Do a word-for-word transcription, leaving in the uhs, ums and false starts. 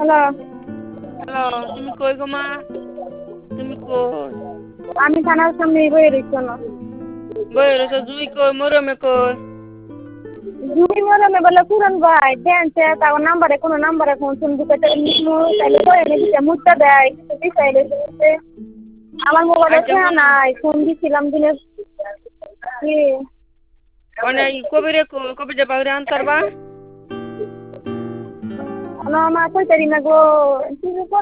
Hello. Hello, তুমি কই গো মা? তুমি কই? আমি থানার সামনেই বইয়ে রইছি শোনো। বইয়ে রইছো, জুই কই, মরমে কই? জুই মরমে বলে পুরন ভাই দেনছে তাও নাম্বারে কোনো নাম্বারে ফোন শুন দিতে নিমু তাইলে কয়ে দিতে মুত্তা দেয় কিছু বিষয় রয়েছে। আমার মোবাইলে আচ্ছা ফোন হুনো, নাই ফোন দিছিলাম দিনে কি মানে কবিরে কই, কবিরে বাইরে আনতারবা? না মা কইতারি না গো।